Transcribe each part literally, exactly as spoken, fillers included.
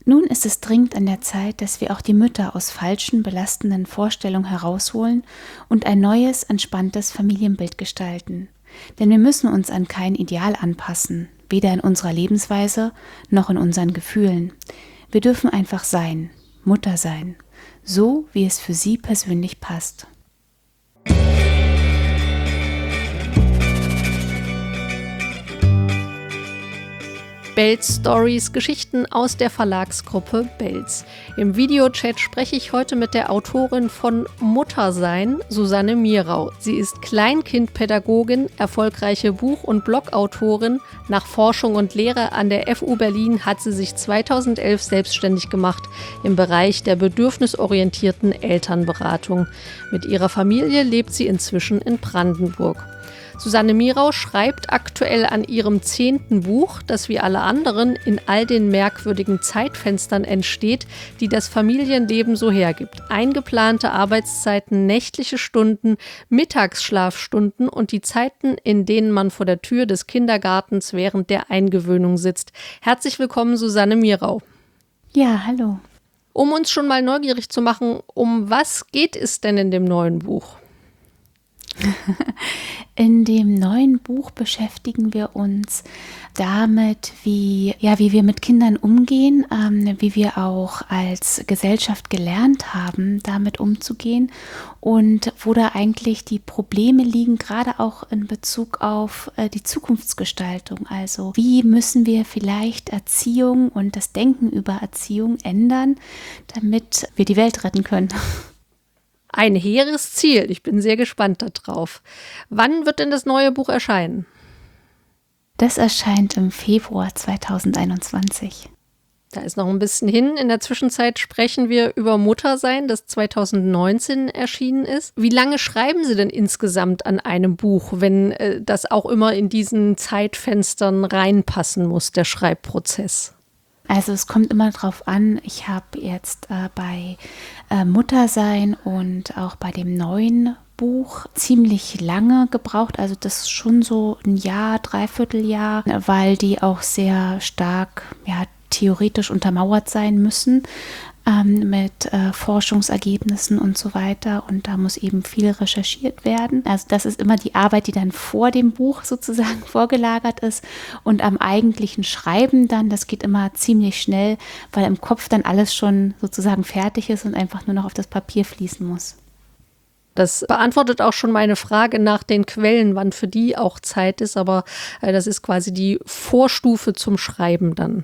Nun ist es dringend an der Zeit, dass wir auch die Mütter aus falschen, belastenden Vorstellungen herausholen und ein neues, entspanntes Familienbild gestalten. Denn wir müssen uns an kein Ideal anpassen, weder in unserer Lebensweise noch in unseren Gefühlen. Wir dürfen einfach sein, Mutter sein, so wie es für sie persönlich passt. Belz Stories, Geschichten aus der Verlagsgruppe Belz. Im Videochat spreche ich heute mit der Autorin von Muttersein, Susanne Mirau. Sie ist Kleinkindpädagogin, erfolgreiche Buch- und Blogautorin. Nach Forschung und Lehre an der F U Berlin hat sie sich zweitausendelf selbstständig gemacht im Bereich der bedürfnisorientierten Elternberatung. Mit ihrer Familie lebt sie inzwischen in Brandenburg. Susanne Mirau schreibt aktuell an ihrem zehnten Buch, das wie alle anderen in all den merkwürdigen Zeitfenstern entsteht, die das Familienleben so hergibt. Eingeplante Arbeitszeiten, nächtliche Stunden, Mittagsschlafstunden und die Zeiten, in denen man vor der Tür des Kindergartens während der Eingewöhnung sitzt. Herzlich willkommen, Susanne Mirau. Ja, hallo. Um uns schon mal neugierig zu machen, um was geht es denn in dem neuen Buch? In dem neuen Buch beschäftigen wir uns damit, wie, ja, wie wir mit Kindern umgehen, ähm, wie wir auch als Gesellschaft gelernt haben, damit umzugehen und wo da eigentlich die Probleme liegen, gerade auch in Bezug auf äh, die Zukunftsgestaltung. Also wie müssen wir vielleicht Erziehung und das Denken über Erziehung ändern, damit wir die Welt retten können. Ein hehres Ziel. Ich bin sehr gespannt darauf. Wann wird denn das neue Buch erscheinen? Das erscheint im Februar zweitausendeinundzwanzig. Da ist noch ein bisschen hin. In der Zwischenzeit sprechen wir über Muttersein, das zweitausendneunzehn erschienen ist. Wie lange schreiben Sie denn insgesamt an einem Buch, wenn äh, das auch immer in diesen Zeitfenstern reinpassen muss, der Schreibprozess? Also es kommt immer drauf an, ich habe jetzt äh, bei äh, Muttersein und auch bei dem neuen Buch ziemlich lange gebraucht, also das ist schon so ein Jahr, Dreivierteljahr, weil die auch sehr stark, ja, theoretisch untermauert sein müssen ähm, mit äh, Forschungsergebnissen und so weiter, und da muss eben viel recherchiert werden. Also das ist immer die Arbeit, die dann vor dem Buch sozusagen vorgelagert ist, und am eigentlichen Schreiben dann, das geht immer ziemlich schnell, weil im Kopf dann alles schon sozusagen fertig ist und einfach nur noch auf das Papier fließen muss. Das beantwortet auch schon meine Frage nach den Quellen, wann für die auch Zeit ist, aber äh, das ist quasi die Vorstufe zum Schreiben dann.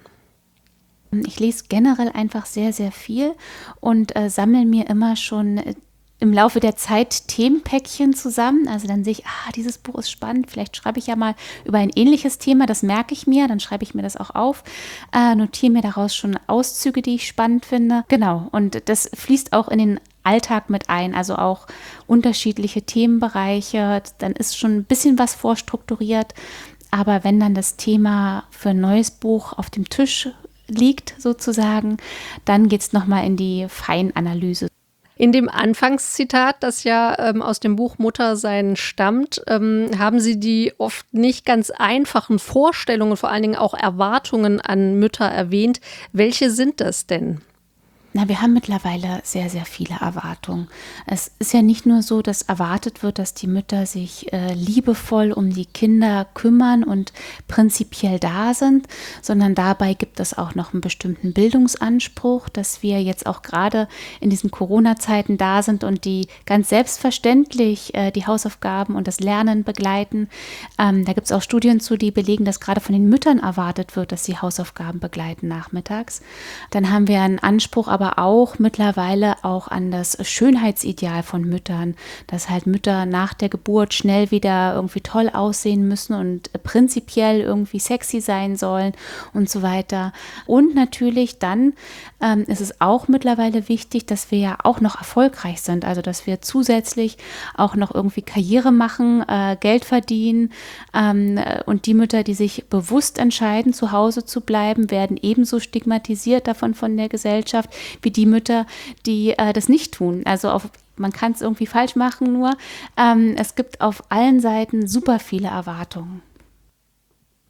Ich lese generell einfach sehr, sehr viel und äh, sammle mir immer schon äh, im Laufe der Zeit Themenpäckchen zusammen. Also dann sehe ich, ah, dieses Buch ist spannend, vielleicht schreibe ich ja mal über ein ähnliches Thema, das merke ich mir, dann schreibe ich mir das auch auf, äh, notiere mir daraus schon Auszüge, die ich spannend finde. Genau, und das fließt auch in den Alltag mit ein, also auch unterschiedliche Themenbereiche. Dann ist schon ein bisschen was vorstrukturiert, aber wenn dann das Thema für ein neues Buch auf dem Tisch liegt sozusagen, dann geht es nochmal in die Feinanalyse. In dem Anfangszitat, das ja ähm, aus dem Buch Muttersein stammt, ähm, haben Sie die oft nicht ganz einfachen Vorstellungen, vor allen Dingen auch Erwartungen an Mütter erwähnt. Welche sind das denn? Na, wir haben mittlerweile sehr, sehr viele Erwartungen. Es ist ja nicht nur so, dass erwartet wird, dass die Mütter sich äh, liebevoll um die Kinder kümmern und prinzipiell da sind, sondern dabei gibt es auch noch einen bestimmten Bildungsanspruch, dass wir jetzt auch gerade in diesen Corona-Zeiten da sind und die ganz selbstverständlich äh, die Hausaufgaben und das Lernen begleiten. Ähm, da gibt es auch Studien zu, die belegen, dass gerade von den Müttern erwartet wird, dass sie Hausaufgaben begleiten nachmittags. Dann haben wir einen Anspruch, aber auch mittlerweile auch an das Schönheitsideal von Müttern, dass halt Mütter nach der Geburt schnell wieder irgendwie toll aussehen müssen und prinzipiell irgendwie sexy sein sollen und so weiter. Und natürlich dann ähm, ist es auch mittlerweile wichtig, dass wir ja auch noch erfolgreich sind, also dass wir zusätzlich auch noch irgendwie Karriere machen, äh, Geld verdienen, ähm, und die Mütter, die sich bewusst entscheiden, zu Hause zu bleiben, werden ebenso stigmatisiert davon von der Gesellschaft, wie die Mütter, die äh, das nicht tun. Also auf, man kann es irgendwie falsch machen, nur ähm, es gibt auf allen Seiten super viele Erwartungen.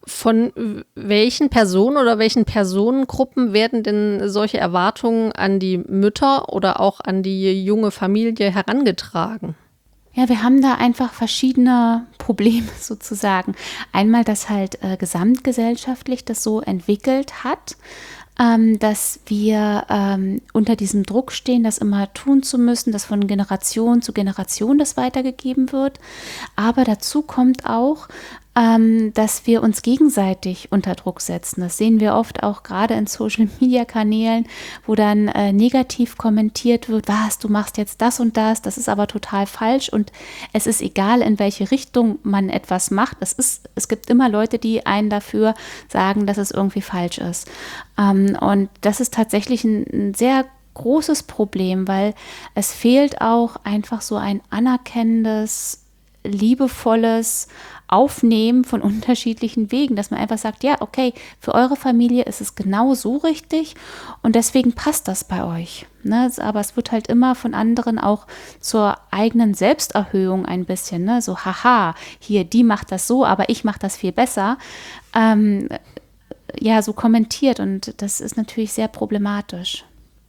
Von welchen Personen oder welchen Personengruppen werden denn solche Erwartungen an die Mütter oder auch an die junge Familie herangetragen? Ja, wir haben da einfach verschiedene Probleme sozusagen. Einmal, dass halt äh, gesamtgesellschaftlich das so entwickelt hat, ähm, dass wir ähm, unter diesem Druck stehen, das immer tun zu müssen, dass von Generation zu Generation das weitergegeben wird. Aber dazu kommt auch, ähm, dass wir uns gegenseitig unter Druck setzen. Das sehen wir oft auch gerade in Social-Media-Kanälen, wo dann äh, negativ kommentiert wird, was, du machst jetzt das und das, das ist aber total falsch und es ist egal, in welche Richtung man etwas macht. Es ist, es gibt immer Leute, die einen dafür sagen, dass es irgendwie falsch ist. Ähm, und das ist tatsächlich ein, ein sehr großes Problem, weil es fehlt auch einfach so ein anerkennendes, liebevolles Aufnehmen von unterschiedlichen Wegen, dass man einfach sagt, ja, okay, für eure Familie ist es genau so richtig und deswegen passt das bei euch. Ne? Aber es wird halt immer von anderen auch zur eigenen Selbsterhöhung ein bisschen, ne? So, haha, hier, die macht das so, aber ich mache das viel besser. Ähm, ja, so kommentiert und das ist natürlich sehr problematisch.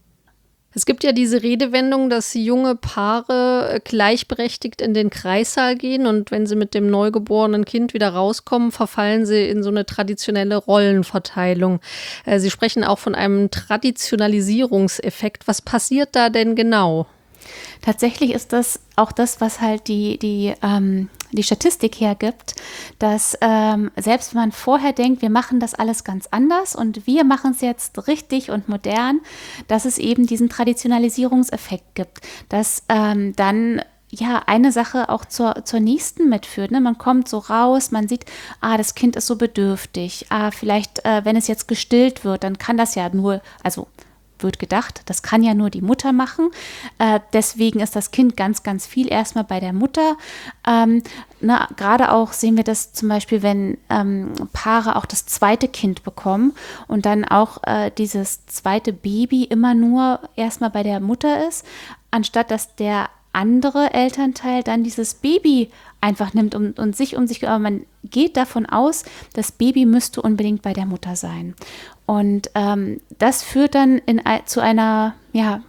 Es gibt ja diese Redewendung, dass junge Paare gleichberechtigt in den Kreissaal gehen und wenn sie mit dem neugeborenen Kind wieder rauskommen, verfallen sie in so eine traditionelle Rollenverteilung. Sie sprechen auch von einem Traditionalisierungseffekt. Was passiert da denn genau? Tatsächlich ist das auch das, was halt die, die, ähm, die Statistik hergibt, dass ähm, selbst wenn man vorher denkt, wir machen das alles ganz anders und wir machen es jetzt richtig und modern, dass es eben diesen Traditionalisierungseffekt gibt, dass ähm, dann ja, eine Sache auch zur, zur nächsten mitführt. Ne? Man kommt so raus, man sieht, ah, das Kind ist so bedürftig. Ah, vielleicht, äh, wenn es jetzt gestillt wird, dann kann das ja nur, also wird gedacht, das kann ja nur die Mutter machen. Äh, deswegen ist das Kind ganz, ganz viel erstmal bei der Mutter. Ähm, na, gerade auch sehen wir das zum Beispiel, wenn ähm, Paare auch das zweite Kind bekommen und dann auch äh, dieses zweite Baby immer nur erstmal bei der Mutter ist, anstatt dass der andere Elternteil dann dieses Baby einfach nimmt und, und sich um sich, aber man geht davon aus, das Baby müsste unbedingt bei der Mutter sein. Und ähm, das führt dann in, zu einer, ja,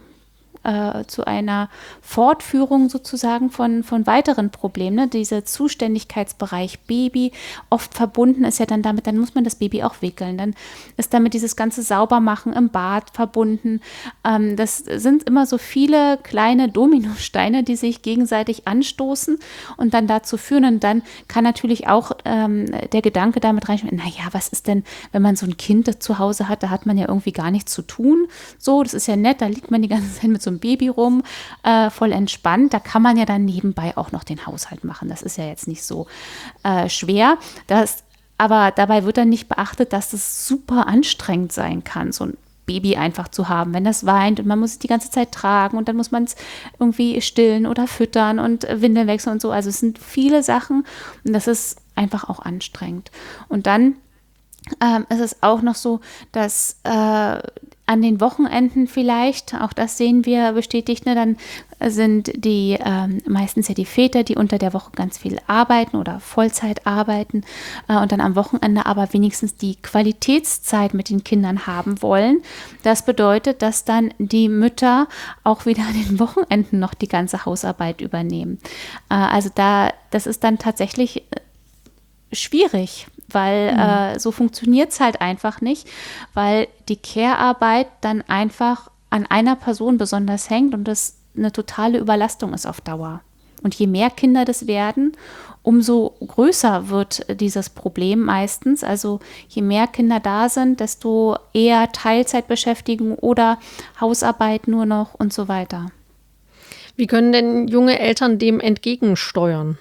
äh, zu einer Fortführung sozusagen von, von weiteren Problemen. Ne? Dieser Zuständigkeitsbereich Baby, oft verbunden ist ja dann damit, dann muss man das Baby auch wickeln. Dann ist damit dieses ganze Saubermachen im Bad verbunden. Ähm, das sind immer so viele kleine Dominosteine, die sich gegenseitig anstoßen und dann dazu führen. Und dann kann natürlich auch ähm, der Gedanke damit reinschreiben, naja, was ist denn, wenn man so ein Kind zu Hause hat, da hat man ja irgendwie gar nichts zu tun. So, das ist ja nett, da liegt man die ganze Zeit mit so einem Baby rum, äh, voll entspannt. Da kann man ja dann nebenbei auch noch den Haushalt machen. Das ist ja jetzt nicht so äh, schwer. Das, aber dabei wird dann nicht beachtet, dass das super anstrengend sein kann, so ein Baby einfach zu haben, wenn das weint und man muss es die ganze Zeit tragen und dann muss man es irgendwie stillen oder füttern und Windeln wechseln und so. Also es sind viele Sachen und das ist einfach auch anstrengend. Und dann ähm, ist es auch noch so, dass äh, an den Wochenenden vielleicht, auch das sehen wir bestätigt, ne, dann sind die ähm, meistens ja die Väter, die unter der Woche ganz viel arbeiten oder Vollzeit arbeiten äh, und dann am Wochenende aber wenigstens die Qualitätszeit mit den Kindern haben wollen. Das bedeutet, dass dann die Mütter auch wieder an den Wochenenden noch die ganze Hausarbeit übernehmen. Äh, also da, das ist dann tatsächlich schwierig, weil mhm. äh, so funktioniert es halt einfach nicht, weil die Care-Arbeit dann einfach an einer Person besonders hängt und das eine totale Überlastung ist auf Dauer. Und je mehr Kinder das werden, umso größer wird dieses Problem meistens. Also je mehr Kinder da sind, desto eher Teilzeitbeschäftigung oder Hausarbeit nur noch und so weiter. Wie können denn junge Eltern dem entgegensteuern?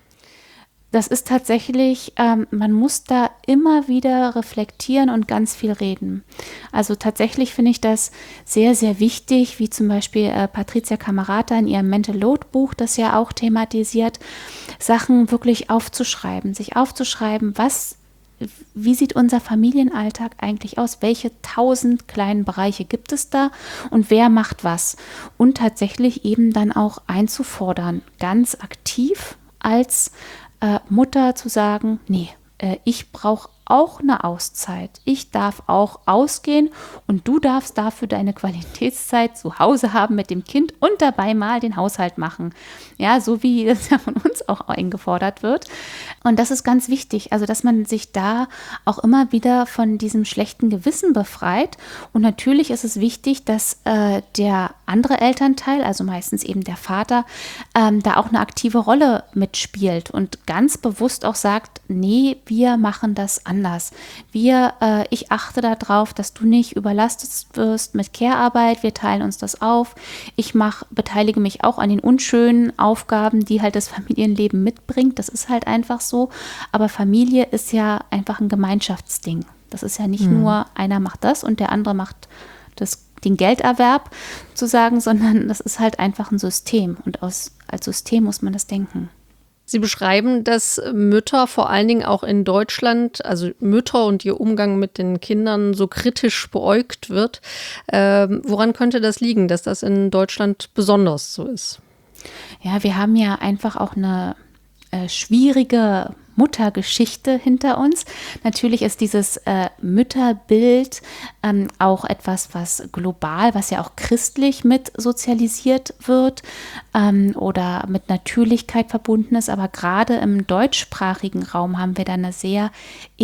Das ist tatsächlich, ähm, man muss da immer wieder reflektieren und ganz viel reden. Also tatsächlich finde ich das sehr, sehr wichtig, wie zum Beispiel äh, Patricia Camerata in ihrem Mental Load Buch das ja auch thematisiert, Sachen wirklich aufzuschreiben, sich aufzuschreiben, was, wie sieht unser Familienalltag eigentlich aus, welche tausend kleinen Bereiche gibt es da und wer macht was und tatsächlich eben dann auch einzufordern, ganz aktiv als Mutter zu sagen, nee, äh, ich brauche auch eine Auszeit. Ich darf auch ausgehen und du darfst dafür deine Qualitätszeit zu Hause haben mit dem Kind und dabei mal den Haushalt machen. Ja, so wie das ja von uns auch eingefordert wird. Und das ist ganz wichtig, also dass man sich da auch immer wieder von diesem schlechten Gewissen befreit. Und natürlich ist es wichtig, dass äh, der andere Elternteil, also meistens eben der Vater, ähm, da auch eine aktive Rolle mitspielt und ganz bewusst auch sagt, nee, wir machen das anders. Wir, äh, ich achte darauf, dass du nicht überlastet wirst mit Care-Arbeit, wir teilen uns das auf. Ich mach, beteilige mich auch an den unschönen Aufgaben, die halt das Familienleben mitbringt. Das ist halt einfach so. Aber Familie ist ja einfach ein Gemeinschaftsding. Das ist ja nicht mhm. nur, einer macht das und der andere macht das, den Gelderwerb zu sagen, sondern das ist halt einfach ein System. Und aus, als System muss man das denken. Sie beschreiben, dass Mütter vor allen Dingen auch in Deutschland, also Mütter und ihr Umgang mit den Kindern so kritisch beäugt wird. Ähm, woran könnte das liegen, dass das in Deutschland besonders so ist? Ja, wir haben ja einfach auch eine äh, schwierige Muttergeschichte hinter uns. Natürlich ist dieses äh, Mütterbild ähm, auch etwas, was global, was ja auch christlich mit sozialisiert wird ähm, oder mit Natürlichkeit verbunden ist. Aber gerade im deutschsprachigen Raum haben wir da eine sehr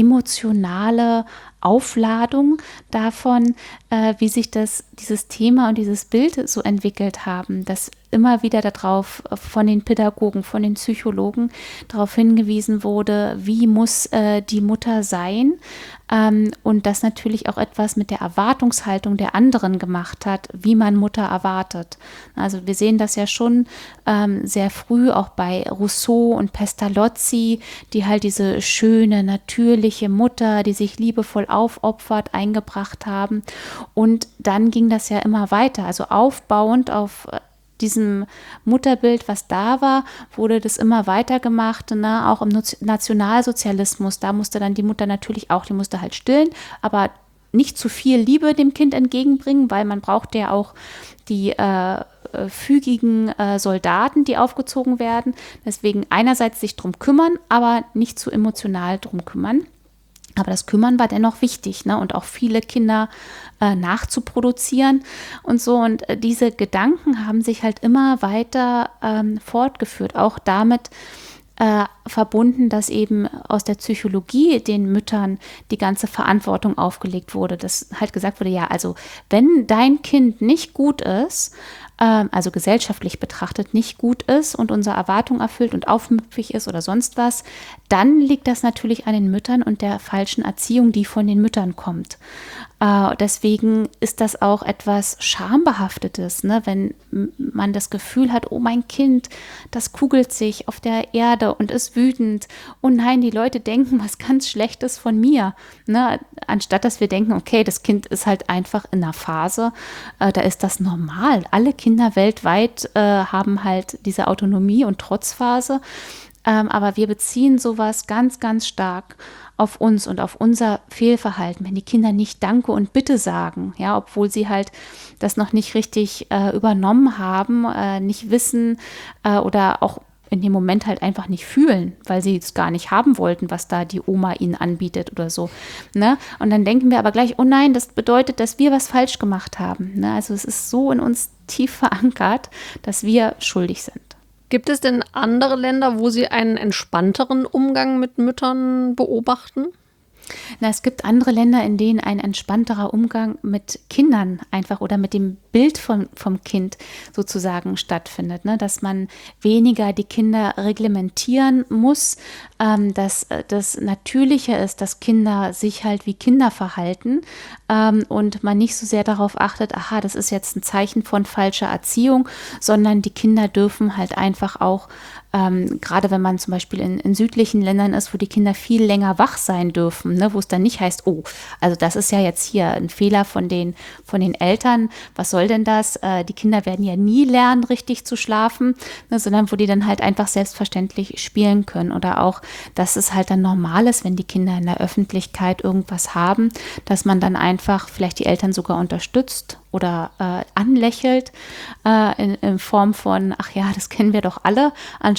emotionale Aufladung davon, äh, wie sich das, dieses Thema und dieses Bild so entwickelt haben, dass immer wieder darauf von den Pädagogen, von den Psychologen darauf hingewiesen wurde, wie muss äh, die Mutter sein, ähm, und das natürlich auch etwas mit der Erwartungshaltung der anderen gemacht hat, wie man Mutter erwartet. Also wir sehen das ja schon ähm, sehr früh auch bei Rousseau und Pestalozzi, die halt diese schöne, natürliche Mutter, die sich liebevoll aufopfert, eingebracht haben. Und dann ging das ja immer weiter, also aufbauend auf diesem Mutterbild, was da war, wurde das immer weiter gemacht, ne? Auch im Nationalsozialismus, da musste dann die Mutter natürlich auch, die musste halt stillen, aber nicht zu viel Liebe dem Kind entgegenbringen, weil man braucht ja auch die äh, fügigen äh, Soldaten, die aufgezogen werden. Deswegen einerseits sich drum kümmern, aber nicht zu emotional drum kümmern. Aber das Kümmern war dennoch wichtig, ne? Und auch viele Kinder äh, nachzuproduzieren und so. Und äh, diese Gedanken haben sich halt immer weiter ähm, fortgeführt, auch damit äh, verbunden, dass eben aus der Psychologie den Müttern die ganze Verantwortung aufgelegt wurde, dass halt gesagt wurde, ja, also wenn dein Kind nicht gut ist, also gesellschaftlich betrachtet nicht gut ist und unsere Erwartung erfüllt und aufmüpfig ist oder sonst was, dann liegt das natürlich an den Müttern und der falschen Erziehung, die von den Müttern kommt. Äh, deswegen ist das auch etwas Schambehaftetes, ne? Wenn man das Gefühl hat, oh, mein Kind, das kugelt sich auf der Erde und ist wütend. Oh nein, die Leute denken was ganz Schlechtes von mir. Ne? Anstatt dass wir denken, okay, das Kind ist halt einfach in einer Phase, äh, da ist das normal. Alle Kinder weltweit äh, haben halt diese Autonomie- und Trotzphase. Ähm, aber wir beziehen sowas ganz, ganz stark auf uns und auf unser Fehlverhalten, wenn die Kinder nicht Danke und Bitte sagen, ja, obwohl sie halt das noch nicht richtig äh, übernommen haben, äh, nicht wissen äh, oder auch in dem Moment halt einfach nicht fühlen, weil sie es gar nicht haben wollten, was da die Oma ihnen anbietet oder so. Ne? Und dann denken wir aber gleich, oh nein, das bedeutet, dass wir was falsch gemacht haben. Ne? Also es ist so in uns tief verankert, dass wir schuldig sind. Gibt es denn andere Länder, wo Sie einen entspannteren Umgang mit Müttern beobachten? Na, es gibt andere Länder, in denen ein entspannterer Umgang mit Kindern einfach oder mit dem Bild von, vom Kind sozusagen stattfindet, ne? Dass man weniger die Kinder reglementieren muss, ähm, dass das natürlicher ist, dass Kinder sich halt wie Kinder verhalten ähm, und man nicht so sehr darauf achtet, aha, das ist jetzt ein Zeichen von falscher Erziehung, sondern die Kinder dürfen halt einfach auch Ähm, gerade wenn man zum Beispiel in, in südlichen Ländern ist, wo die Kinder viel länger wach sein dürfen, ne, wo es dann nicht heißt, oh, also das ist ja jetzt hier ein Fehler von den, von den Eltern, was soll denn das? Äh, die Kinder werden ja nie lernen, richtig zu schlafen, ne, sondern wo die dann halt einfach selbstverständlich spielen können. Oder auch, dass es halt dann normal ist, wenn die Kinder in der Öffentlichkeit irgendwas haben, dass man dann einfach vielleicht die Eltern sogar unterstützt oder äh, anlächelt äh, in, in Form von, ach ja, das kennen wir doch alle, anstatt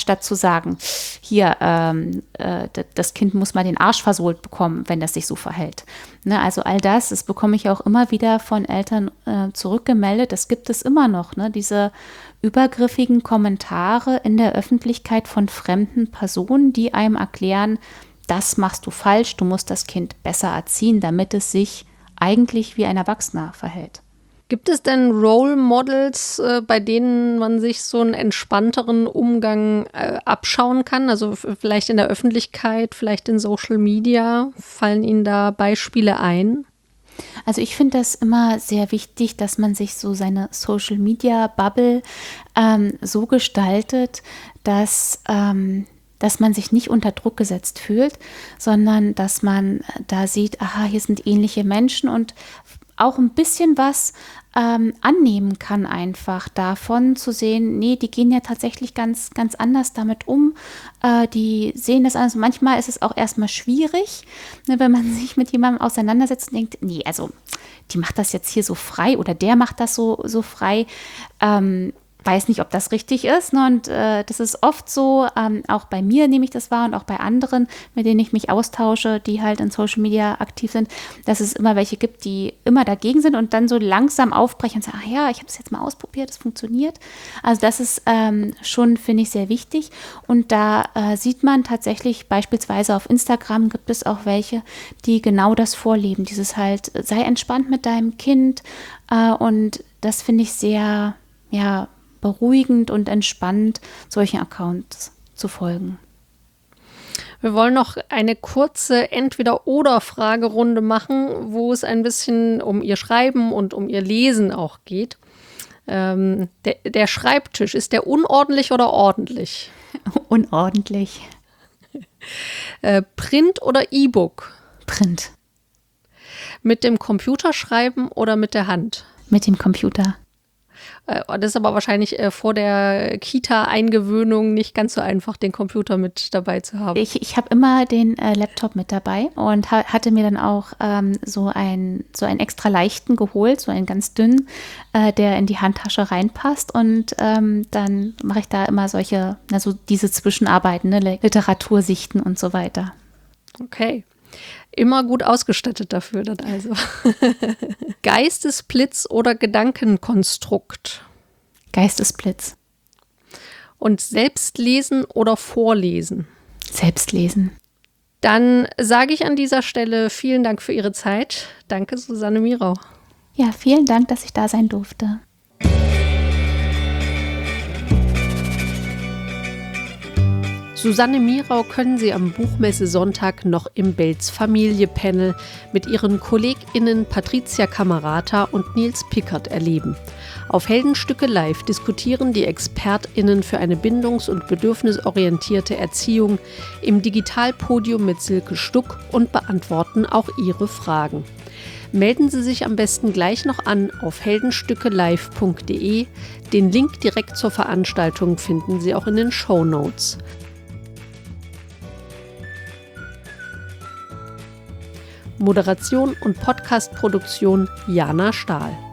statt zu sagen, hier, ähm, äh, das Kind muss mal den Arsch versohlt bekommen, wenn das sich so verhält. Ne, also all das, das bekomme ich auch immer wieder von Eltern äh, zurückgemeldet, das gibt es immer noch, ne, diese übergriffigen Kommentare in der Öffentlichkeit von fremden Personen, die einem erklären, das machst du falsch, du musst das Kind besser erziehen, damit es sich eigentlich wie ein Erwachsener verhält. Gibt es denn Role Models, äh, bei denen man sich so einen entspannteren Umgang äh, abschauen kann? Also f- vielleicht in der Öffentlichkeit, vielleicht in Social Media. Fallen Ihnen da Beispiele ein? Also ich finde das immer sehr wichtig, dass man sich so seine Social-Media-Bubble ähm, so gestaltet, dass, ähm, dass man sich nicht unter Druck gesetzt fühlt, sondern dass man da sieht, aha, hier sind ähnliche Menschen und auch ein bisschen was ähm, annehmen kann, einfach davon zu sehen, nee, die gehen ja tatsächlich ganz, ganz anders damit um. Äh, die sehen das anders. Manchmal ist es auch erstmal schwierig, ne, wenn man sich mit jemandem auseinandersetzt und denkt, nee, also die macht das jetzt hier so frei oder der macht das so, so frei. Ähm, weiß nicht, ob das richtig ist. Ne? Und äh, das ist oft so, ähm, auch bei mir nehme ich das wahr und auch bei anderen, mit denen ich mich austausche, die halt in Social Media aktiv sind, dass es immer welche gibt, die immer dagegen sind und dann so langsam aufbrechen und sagen, ach ja, ich habe es jetzt mal ausprobiert, es funktioniert. Also das ist ähm, schon, finde ich, sehr wichtig. Und da äh, sieht man tatsächlich, beispielsweise auf Instagram gibt es auch welche, die genau das vorleben. Dieses halt, sei entspannt mit deinem Kind. Äh, und das finde ich sehr, ja, beruhigend und entspannt, solchen Accounts zu folgen. Wir wollen noch eine kurze Entweder-oder-Fragerunde machen, wo es ein bisschen um Ihr Schreiben und um Ihr Lesen auch geht. Ähm, der, der Schreibtisch, ist der unordentlich oder ordentlich? Unordentlich. Äh, Print oder E-Book? Print. Mit dem Computer schreiben oder mit der Hand? Mit dem Computer. Das ist aber wahrscheinlich äh, vor der Kita-Eingewöhnung nicht ganz so einfach, den Computer mit dabei zu haben. Ich, ich habe immer den äh, Laptop mit dabei und ha- hatte mir dann auch ähm, so, ein, so einen extra leichten geholt, so einen ganz dünnen, äh, der in die Handtasche reinpasst. Und ähm, dann mache ich da immer solche, also diese Zwischenarbeiten, ne, Literatursichten und so weiter. Okay. Immer gut ausgestattet dafür dann also. Geistesblitz oder Gedankenkonstrukt? Geistesblitz. Und Selbstlesen oder Vorlesen? Selbstlesen. Dann sage ich an dieser Stelle vielen Dank für Ihre Zeit. Danke, Susanne Mirau. Ja, vielen Dank, dass ich da sein durfte. Susanne Mirau können Sie am Buchmesse-Sonntag noch im Belz-Familie-Panel mit ihren KollegInnen Patricia Camerata und Nils Pickert erleben. Auf Heldenstücke Live diskutieren die ExpertInnen für eine bindungs- und bedürfnisorientierte Erziehung im Digitalpodium mit Silke Stuck und beantworten auch Ihre Fragen. Melden Sie sich am besten gleich noch an auf heldenstückelive punkt de. Den Link direkt zur Veranstaltung finden Sie auch in den Shownotes. Moderation und Podcastproduktion Jana Stahl.